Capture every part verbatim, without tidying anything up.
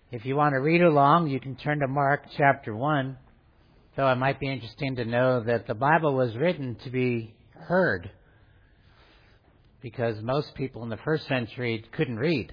If you want to read along, you can turn to Mark chapter one. Though it might be interesting to know that the Bible was written to be heard, because most people in the first century couldn't read.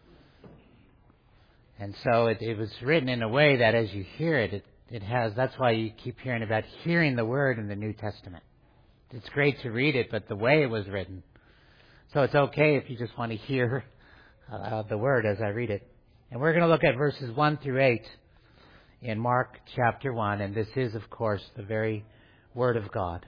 And so it, it was written in a way that as you hear it, it, it has, that's why you keep hearing about hearing the Word in the New Testament. It's great to read it, but the way it was written. So it's okay if you just want to hear uh, the Word as I read it. And we're going to look at verses one through eight in Mark chapter one, and this is, of course, the very Word of God.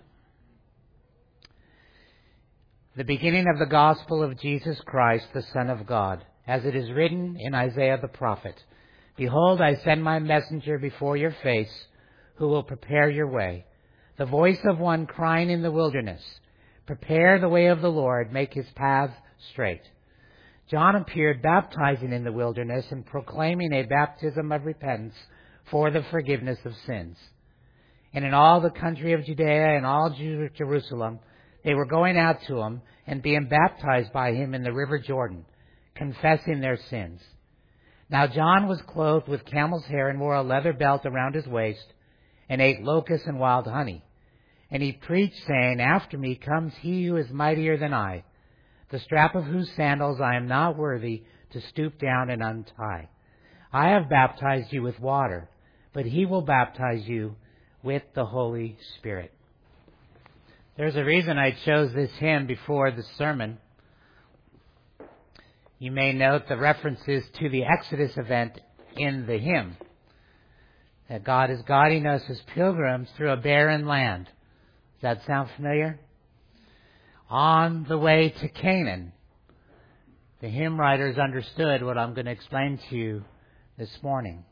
The beginning of the gospel of Jesus Christ, the Son of God, as it is written in Isaiah the prophet, "Behold, I send my messenger before your face, who will prepare your way. The voice of one crying in the wilderness, prepare the way of the Lord, make his path straight." John appeared baptizing in the wilderness and proclaiming a baptism of repentance for the forgiveness of sins. And in all the country of Judea and all Jerusalem, they were going out to him and being baptized by him in the river Jordan, confessing their sins. Now John was clothed with camel's hair and wore a leather belt around his waist and ate locusts and wild honey. And he preached, saying, "After me comes he who is mightier than I, the strap of whose sandals I am not worthy to stoop down and untie. I have baptized you with water, but he will baptize you with the Holy Spirit." There's a reason I chose this hymn before the sermon. You may note the references to the Exodus event in the hymn. That God is guiding us as pilgrims through a barren land. Does that sound familiar? On the way to Canaan. The hymn writers understood what I'm going to explain to you this morning.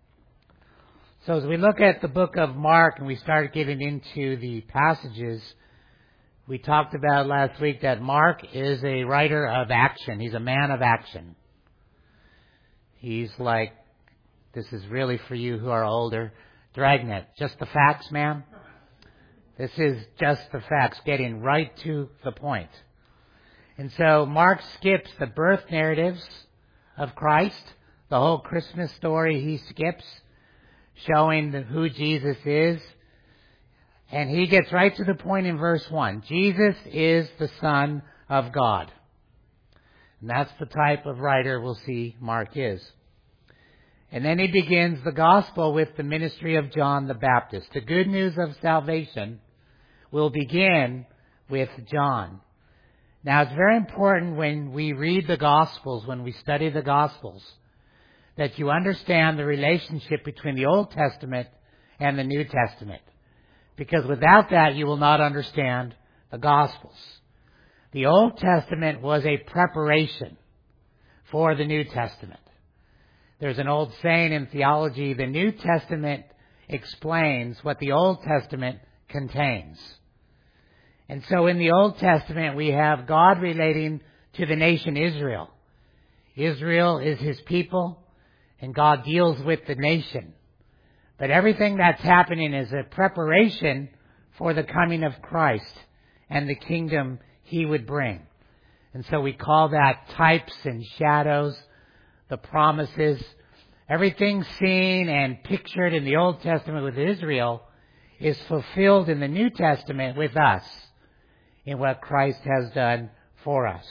So as we look at the book of Mark and we start getting into the passages, we talked about last week that Mark is a writer of action. He's a man of action. He's like, this is really for you who are older, Dragnet. Just the facts, ma'am? This is just the facts, getting right to the point. And so Mark skips the birth narratives of Christ, the whole Christmas story he skips, showing who Jesus is. And he gets right to the point in verse one. Jesus is the Son of God. And that's the type of writer we'll see Mark is. And then he begins the gospel with the ministry of John the Baptist. The good news of salvation will begin with John. Now, it's very important when we read the Gospels, when we study the Gospels, that you understand the relationship between the Old Testament and the New Testament. Because without that, you will not understand the Gospels. The Old Testament was a preparation for the New Testament. There's an old saying in theology, the New Testament explains what the Old Testament contains. And so in the Old Testament, we have God relating to the nation Israel. Israel is his people, and God deals with the nation. But everything that's happening is a preparation for the coming of Christ and the kingdom he would bring. And so we call that types and shadows, the promises. Everything seen and pictured in the Old Testament with Israel is fulfilled in the New Testament with us, in what Christ has done for us.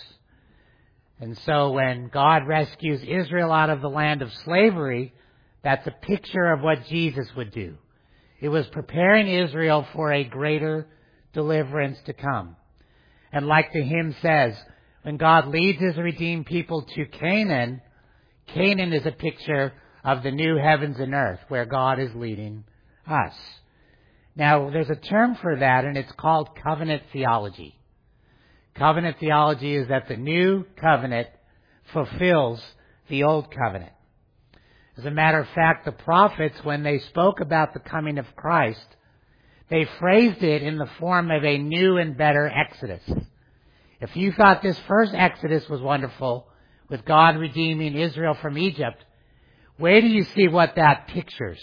And so when God rescues Israel out of the land of slavery, that's a picture of what Jesus would do. It was preparing Israel for a greater deliverance to come. And like the hymn says, when God leads his redeemed people to Canaan, Canaan is a picture of the new heavens and earth where God is leading us. Now, there's a term for that, and it's called covenant theology. Covenant theology is that the new covenant fulfills the old covenant. As a matter of fact, the prophets, when they spoke about the coming of Christ, they phrased it in the form of a new and better Exodus. If you thought this first Exodus was wonderful, with God redeeming Israel from Egypt, where do you see what that pictures?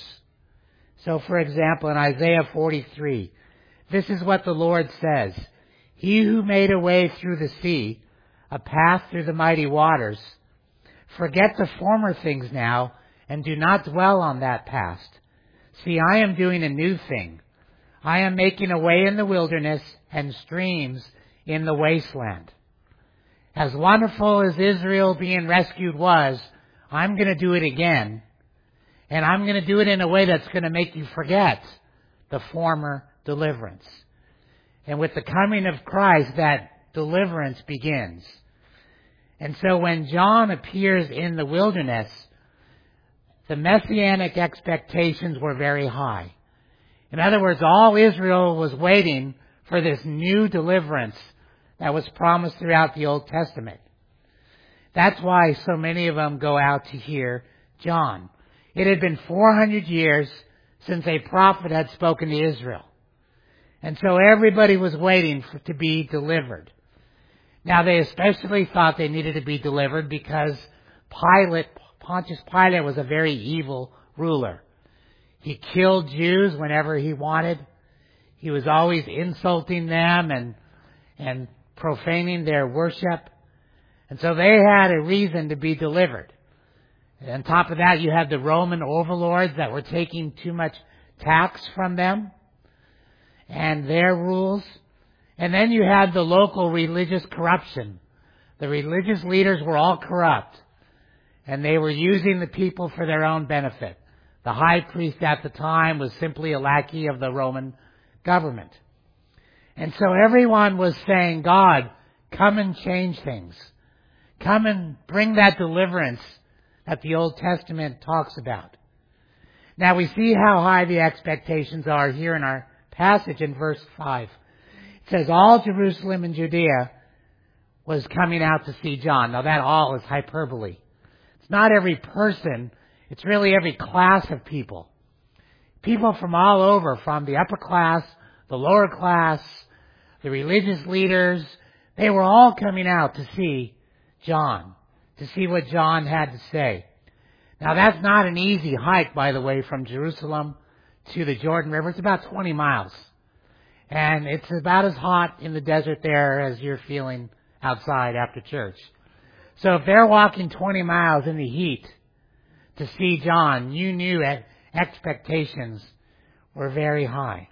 So, for example, in Isaiah forty-three, this is what the Lord says. "He who made a way through the sea, a path through the mighty waters, forget the former things now, and do not dwell on that past. See, I am doing a new thing. I am making a way in the wilderness and streams in the wasteland. As wonderful as Israel being rescued was, I'm going to do it again. And I'm going to do it in a way that's going to make you forget the former deliverance. And with the coming of Christ, that deliverance begins. And so when John appears in the wilderness, the messianic expectations were very high. In other words, all Israel was waiting for this new deliverance that was promised throughout the Old Testament. That's why so many of them go out to hear John. It had been four hundred years since a prophet had spoken to Israel. And so everybody was waiting for, to be delivered. Now they especially thought they needed to be delivered because Pilate, Pontius Pilate was a very evil ruler. He killed Jews whenever he wanted. He was always insulting them and, and profaning their worship. And so they had a reason to be delivered. And on top of that, you had the Roman overlords that were taking too much tax from them and their rules. And then you had the local religious corruption. The religious leaders were all corrupt, and they were using the people for their own benefit. The high priest at the time was simply a lackey of the Roman government. And so everyone was saying, God, come and change things. Come and bring that deliverance that the Old Testament talks about. Now we see how high the expectations are here in our passage in verse five. It says, all Jerusalem and Judea was coming out to see John. Now that all is hyperbole. It's not every person. It's really every class of people. People from all over, from the upper class, the lower class, the religious leaders. They were all coming out to see John, to see what John had to say. Now that's not an easy hike, by the way, from Jerusalem to the Jordan River. It's about twenty miles. And it's about as hot in the desert there as you're feeling outside after church. So if they're walking twenty miles in the heat to see John, you knew that expectations were very high.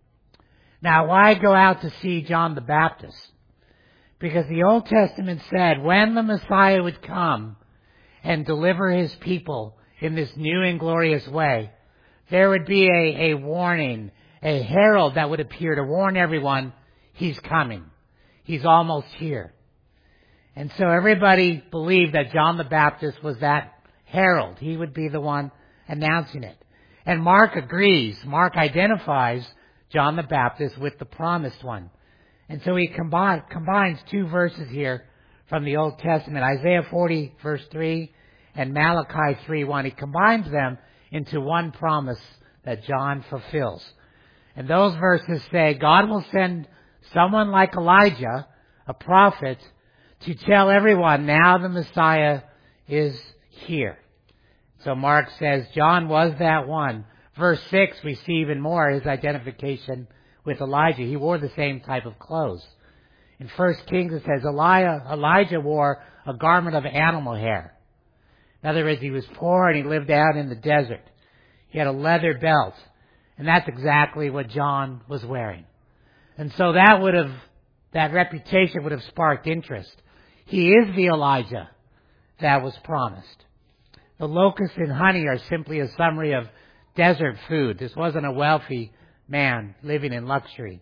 Now, why go out to see John the Baptist? Because the Old Testament said when the Messiah would come and deliver his people in this new and glorious way, there would be a, a warning, a herald that would appear to warn everyone he's coming. He's almost here. And so everybody believed that John the Baptist was that herald. He would be the one announcing it. And Mark agrees. Mark identifies John the Baptist with the promised one. And so he combine, combines two verses here from the Old Testament, Isaiah forty, verse three, and Malachi three, one. He combines them into one promise that John fulfills. And those verses say, God will send someone like Elijah, a prophet, to tell everyone now the Messiah is here. So Mark says John was that one. Verse six, we see even more his identification with Elijah. He wore the same type of clothes. In First Kings it says Elijah, Elijah wore a garment of animal hair. In other words, he was poor and he lived out in the desert. He had a leather belt. And that's exactly what John was wearing. And so that would have, that reputation would have sparked interest. He is the Elijah that was promised. The locusts and honey are simply a summary of desert food. This wasn't a wealthy man living in luxury.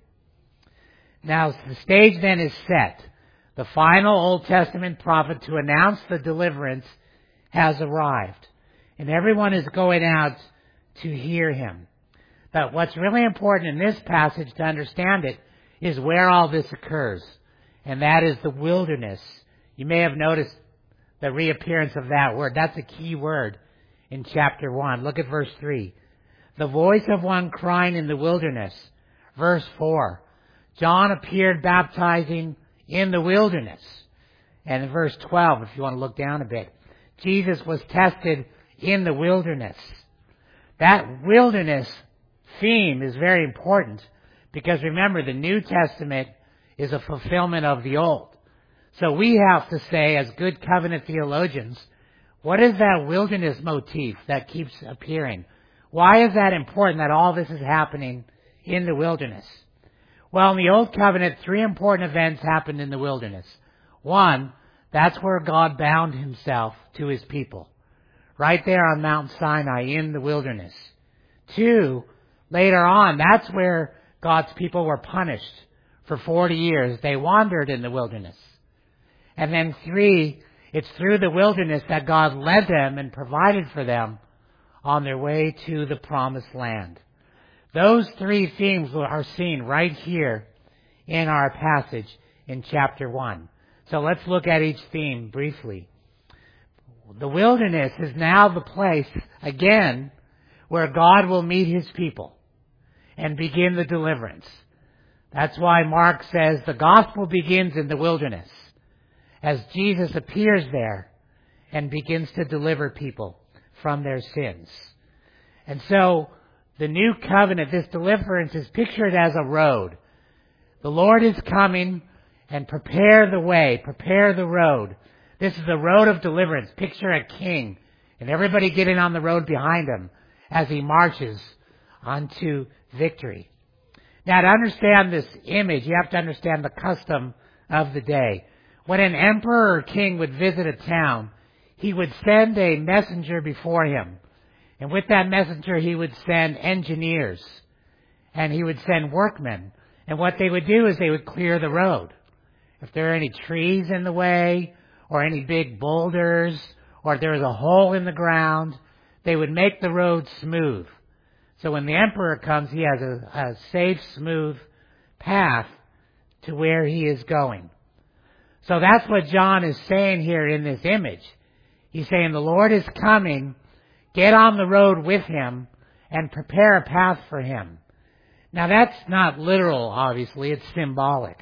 Now the stage then is set. The final Old Testament prophet to announce the deliverance has arrived. And everyone is going out to hear him. But what's really important in this passage to understand it is where all this occurs. And that is the wilderness. You may have noticed the reappearance of that word. That's a key word in chapter one. Look at verse three. The voice of one crying in the wilderness. Verse four. John appeared baptizing in the wilderness. And in verse twelve, if you want to look down a bit, Jesus was tested in the wilderness. That wilderness theme is very important because remember, the New Testament is a fulfillment of the Old. So we have to say, as good covenant theologians, What is that wilderness motif that keeps appearing? Why is that important that all this is happening in the wilderness? Well, in the Old Covenant, three important events happened in the wilderness. One, that's where God bound himself to his people. Right there on Mount Sinai in the wilderness. Two, later on, that's where God's people were punished for forty years. They wandered in the wilderness. And then three, it's through the wilderness that God led them and provided for them on their way to the promised land. Those three themes are seen right here in our passage in chapter one. So let's look at each theme briefly. The wilderness is now the place, again, where God will meet his people and begin the deliverance. That's why Mark says the gospel begins in the wilderness, as Jesus appears there and begins to deliver people from their sins. And so, the new covenant, this deliverance, is pictured as a road. The Lord is coming, and prepare the way, prepare the road. This is the road of deliverance. Picture a king and everybody getting on the road behind him as he marches onto victory. Now, to understand this image, you have to understand the custom of the day. When an emperor or king would visit a town, he would send a messenger before him. And with that messenger, he would send engineers. And he would send workmen. And what they would do is they would clear the road. If there are any trees in the way, or any big boulders, or if there was a hole in the ground, they would make the road smooth. So when the emperor comes, he has a, a safe, smooth path to where he is going. So that's what John is saying here in this image. He's saying the Lord is coming, get on the road with him, and prepare a path for him. Now that's not literal, obviously, it's symbolic.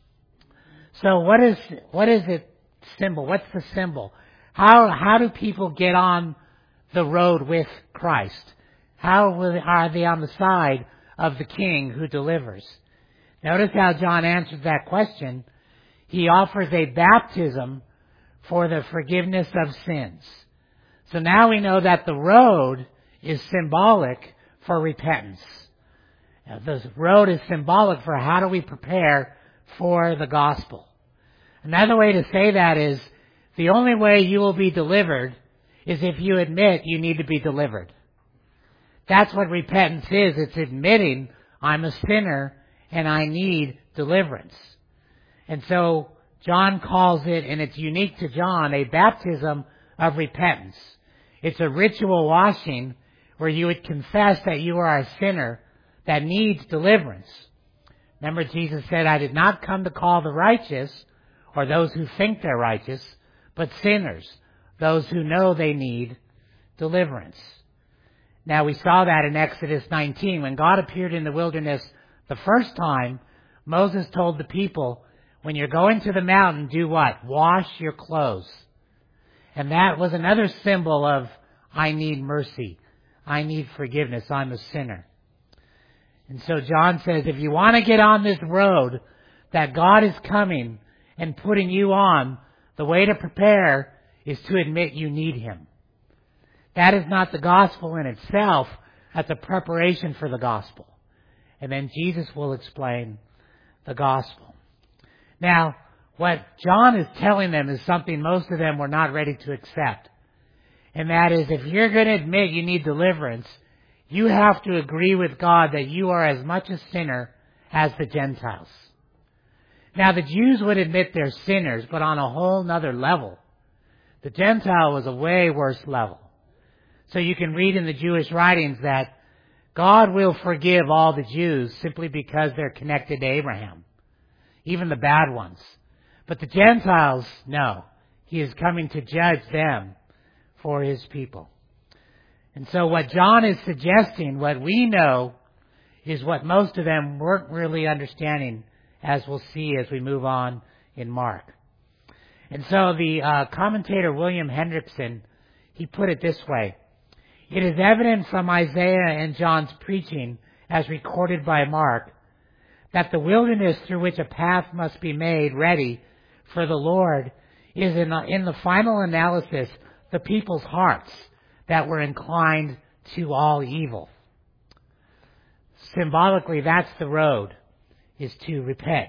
So what is, what is it symbol? What's the symbol? How, how do people get on the road with Christ? How will, are they on the side of the King who delivers? Notice how John answers that question. He offers a baptism for the forgiveness of sins. So now we know that the road is symbolic for repentance. Now, the road is symbolic for how do we prepare for the gospel. Another way to say that is the only way you will be delivered is if you admit you need to be delivered. That's what repentance is. It's admitting I'm a sinner and I need deliverance. And so John calls it, and it's unique to John, a baptism of repentance. It's a ritual washing where you would confess that you are a sinner that needs deliverance. Remember, Jesus said, I did not come to call the righteous, or those who think they're righteous, but sinners, those who know they need deliverance. Now, we saw that in Exodus nineteen. When God appeared in the wilderness the first time, Moses told the people, when you're going to the mountain, do what? Wash your clothes. And that was another symbol of, I need mercy. I need forgiveness. I'm a sinner. And so John says, if you want to get on this road that God is coming and putting you on, the way to prepare is to admit you need him. That is not the gospel in itself. That's a preparation for the gospel. And then Jesus will explain the gospel. Now, what John is telling them is something most of them were not ready to accept. And that is, if you're going to admit you need deliverance, you have to agree with God that you are as much a sinner as the Gentiles. Now, the Jews would admit they're sinners, but on a whole nother level. The Gentile was a way worse level. So you can read in the Jewish writings that God will forgive all the Jews simply because they're connected to Abraham, even the bad ones. But the Gentiles, no. He is coming to judge them for his people. And so what John is suggesting, what we know, is what most of them weren't really understanding, as we'll see as we move on in Mark. And so the uh, commentator William Hendrickson, he put it this way. It is evident from Isaiah and John's preaching, as recorded by Mark, that the wilderness through which a path must be made ready for the Lord is in, in the final analysis the people's hearts that were inclined to all evil. Symbolically, that's the road, is to repent.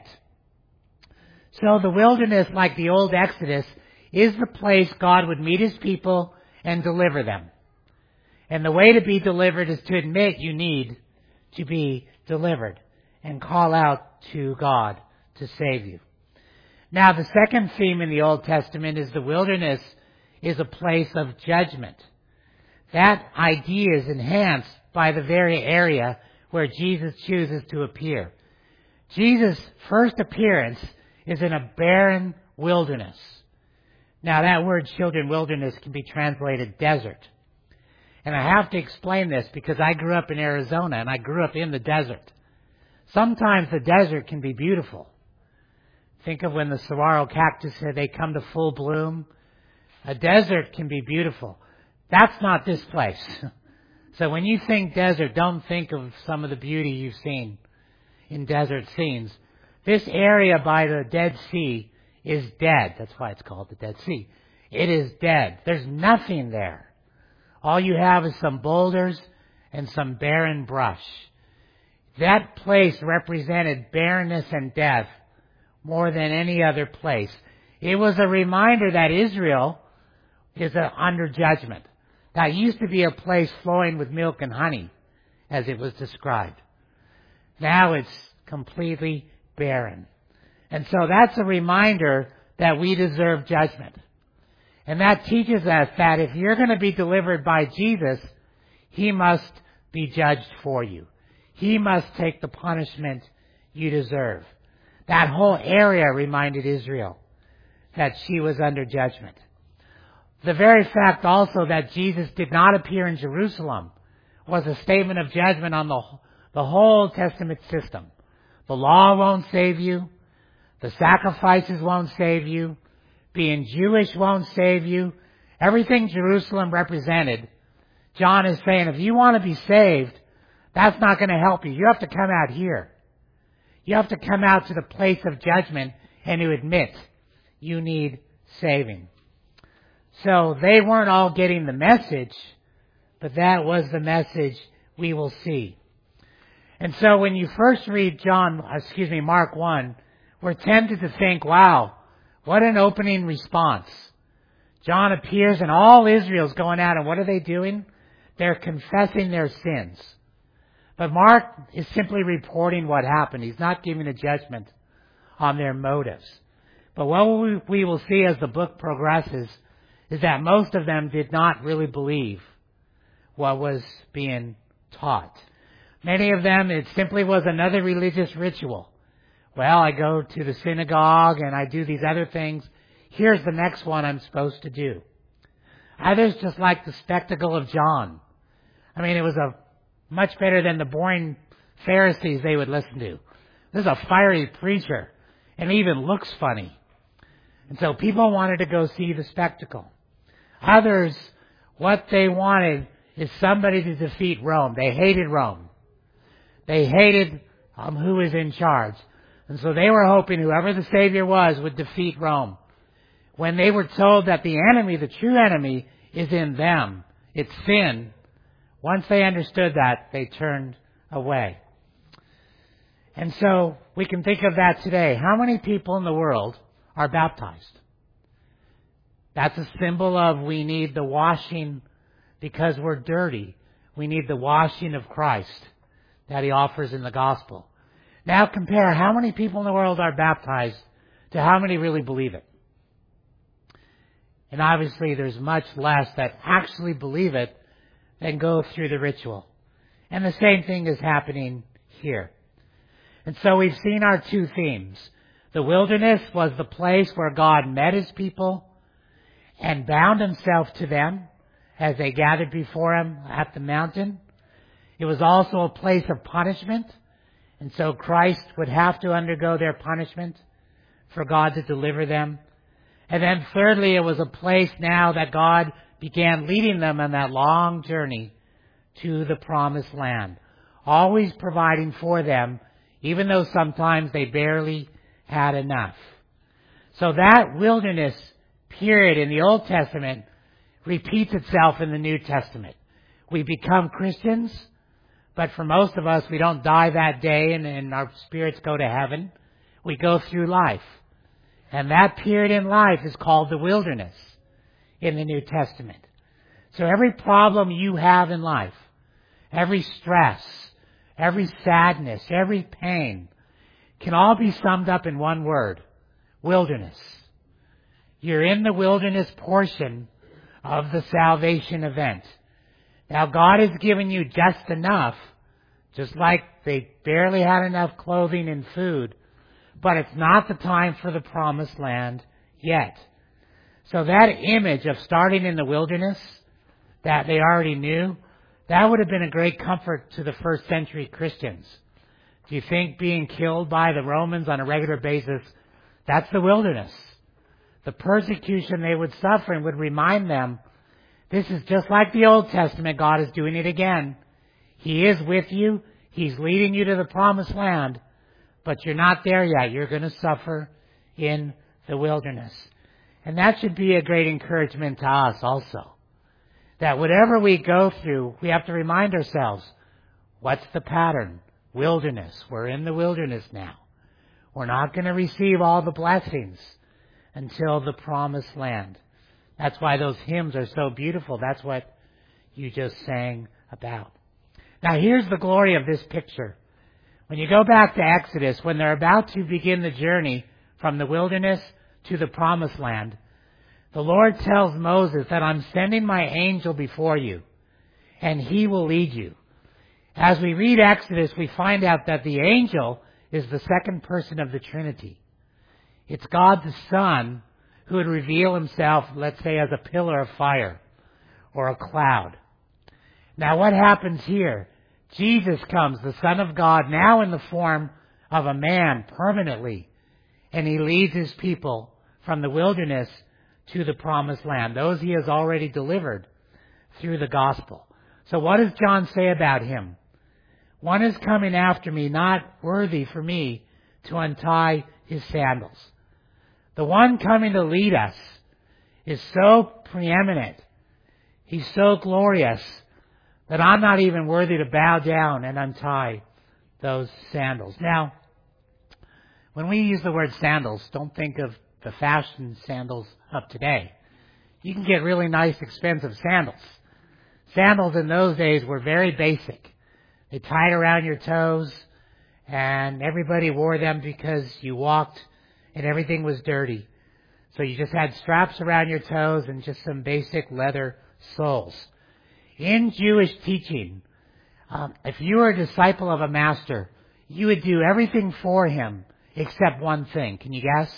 So the wilderness, like the old Exodus, is the place God would meet His people and deliver them. And the way to be delivered is to admit you need to be delivered and call out to God to save you. Now, the second theme in the Old Testament is the wilderness is a place of judgment. That idea is enhanced by the very area where Jesus chooses to appear. Jesus' first appearance is in a barren wilderness. Now, that word, children, wilderness, can be translated desert. And I have to explain this because I grew up in Arizona and I grew up in the desert. Sometimes the desert can be beautiful. Think of when the saguaro cactus, they come to full bloom. A desert can be beautiful. That's not this place. So when you think desert, don't think of some of the beauty you've seen in desert scenes. This area by the Dead Sea is dead. That's why it's called the Dead Sea. It is dead. There's nothing there. All you have is some boulders and some barren brush. That place represented barrenness and death more than any other place. It was a reminder that Israel is uh, under judgment. That used to be a place flowing with milk and honey, as it was described. Now it's completely barren. And so that's a reminder that we deserve judgment. And that teaches us that if you're going to be delivered by Jesus, He must be judged for you. He must take the punishment you deserve. That whole area reminded Israel that she was under judgment. The very fact also that Jesus did not appear in Jerusalem was a statement of judgment on the, the whole Testament system. The law won't save you. The sacrifices won't save you. Being Jewish won't save you. Everything Jerusalem represented, John is saying, if you want to be saved, that's not going to help you. You have to come out here. You have to come out to the place of judgment and to admit you need saving. So they weren't all getting the message, but that was the message we will see. And so when you first read John, excuse me, Mark one, we're tempted to think, wow, what an opening response. John appears and all Israel's going out, and what are they doing? They're confessing their sins. But Mark is simply reporting what happened. He's not giving a judgment on their motives. But what we, we will see as the book progresses is that most of them did not really believe what was being taught. Many of them, it simply was another religious ritual. Well, I go to the synagogue and I do these other things. Here's the next one I'm supposed to do. Others just like the spectacle of John. I mean, it was a much better than the boring Pharisees they would listen to. This is a fiery preacher and he even looks funny. And so people wanted to go see the spectacle. Others, what they wanted is somebody to defeat Rome. They hated Rome. They hated um, who was in charge. And so they were hoping whoever the Savior was would defeat Rome. When they were told that the enemy, the true enemy, is in them, it's sin, once they understood that, they turned away. And so we can think of that today. How many people in the world are baptized? That's a symbol of we need the washing because we're dirty. We need the washing of Christ that He offers in the gospel. Now compare how many people in the world are baptized to how many really believe it. And obviously there's much less that actually believe it than go through the ritual. And the same thing is happening here. And so we've seen our two themes. The wilderness was the place where God met His people and bound Himself to them as they gathered before Him at the mountain. It was also a place of punishment. And so Christ would have to undergo their punishment for God to deliver them. And then thirdly, it was a place now that God began leading them on that long journey to the promised land, always providing for them, even though sometimes they barely had enough. So that wilderness period in the Old Testament repeats itself in the New Testament. We become Christians, but for most of us, we don't die that day and, and our spirits go to heaven. We go through life. And that period in life is called the wilderness in the New Testament. So every problem you have in life, every stress, every sadness, every pain can all be summed up in one word: wilderness. You're in the wilderness portion of the salvation event. Now God has given you just enough, just like they barely had enough clothing and food, but it's not the time for the promised land yet. So that image of starting in the wilderness that they already knew, that would have been a great comfort to the first century Christians. Do you think being killed by the Romans on a regular basis, that's the wilderness? The persecution they would suffer and would remind them, this is just like the Old Testament. God is doing it again. He is with you. He's leading you to the promised land, but you're not there yet. You're going to suffer in the wilderness. And that should be a great encouragement to us also. That whatever we go through, we have to remind ourselves, what's the pattern? Wilderness. We're in the wilderness now. We're not going to receive all the blessings until the promised land. That's why those hymns are so beautiful. That's what you just sang about. Now here's the glory of this picture. When you go back to Exodus, when they're about to begin the journey from the wilderness to the promised land, the Lord tells Moses that I'm sending my angel before you, and he will lead you. As we read Exodus, we find out that the angel is the second person of the Trinity. It's God the Son who would reveal himself, let's say, as a pillar of fire or a cloud. Now what happens here? Jesus comes, the Son of God, now in the form of a man permanently, and he leads his people from the wilderness to the promised land. Those he has already delivered through the gospel. So what does John say about him? One is coming after me, not worthy for me to untie his sandals. The one coming to lead us is so preeminent. He's so glorious that I'm not even worthy to bow down and untie those sandals. Now, when we use the word sandals, don't think of the fashion sandals of today. You can get really nice, expensive sandals. Sandals in those days were very basic. They tied around your toes, and everybody wore them because you walked and everything was dirty. So you just had straps around your toes and just some basic leather soles. In Jewish teaching, um, if you were a disciple of a master, you would do everything for him except one thing. Can you guess?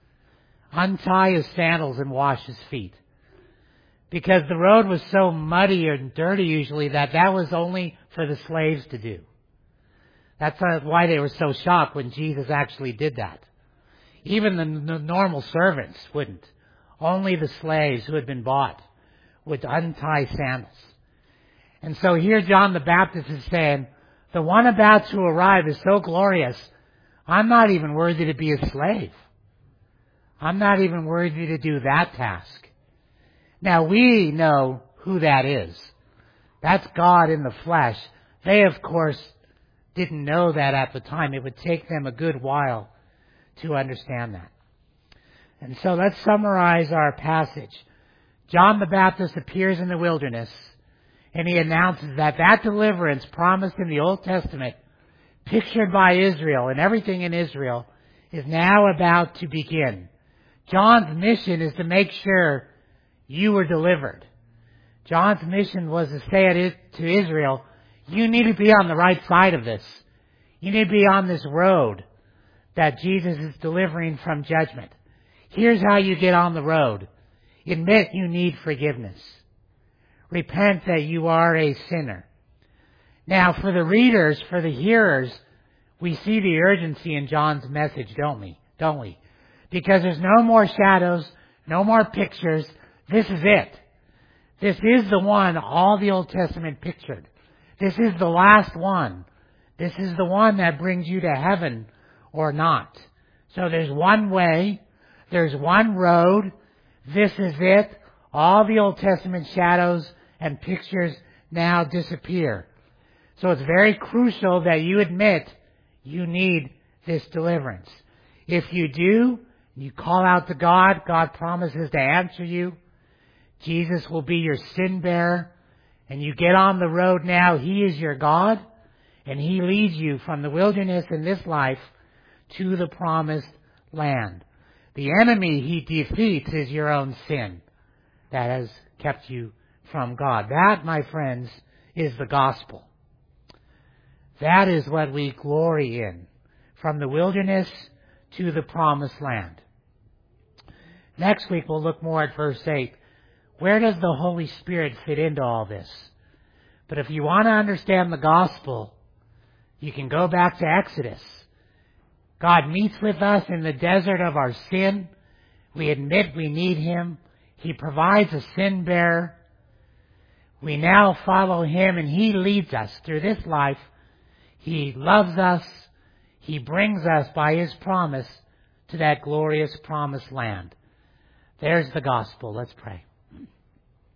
Untie his sandals and wash his feet. Because the road was so muddy and dirty usually that that was only for the slaves to do. That's why they were so shocked when Jesus actually did that. Even the normal servants wouldn't. Only the slaves who had been bought would untie sandals. And so here John the Baptist is saying, the one about to arrive is so glorious, I'm not even worthy to be a slave. I'm not even worthy to do that task. Now we know who that is. That's God in the flesh. They, of course, didn't know that at the time. It would take them a good while to understand that. And so let's summarize our passage. John the Baptist appears in the wilderness, and he announces that that deliverance promised in the Old Testament, pictured by Israel and everything in Israel, is now about to begin. John's mission is to make sure you were delivered. John's mission was to say to Israel, you need to be on the right side of this. You need to be on this road that Jesus is delivering from judgment. Here's how you get on the road. Admit you need forgiveness. Repent that you are a sinner. Now, for the readers, for the hearers, we see the urgency in John's message, don't we? Don't we? Because there's no more shadows, no more pictures. This is it. This is the one all the Old Testament pictured. This is the last one. This is the one that brings you to heaven or not. So there's one way. There's one road. This is it. All the Old Testament shadows and pictures now disappear. So it's very crucial that you admit you need this deliverance. If you do, you call out to God, God promises to answer you. Jesus will be your sin bearer. And you get on the road now, He is your God. And He leads you from the wilderness in this life to the promised land. The enemy He defeats is your own sin that has kept you from God. That, my friends, is the gospel. That is what we glory in. From the wilderness to the promised land. Next week we'll look more at verse eight. Where does the Holy Spirit fit into all this? But if you want to understand the gospel, you can go back to Exodus. God meets with us in the desert of our sin. We admit we need Him. He provides a sin bearer. We now follow Him and He leads us through this life. He loves us. He brings us by His promise to that glorious promised land. There's the gospel. Let's pray.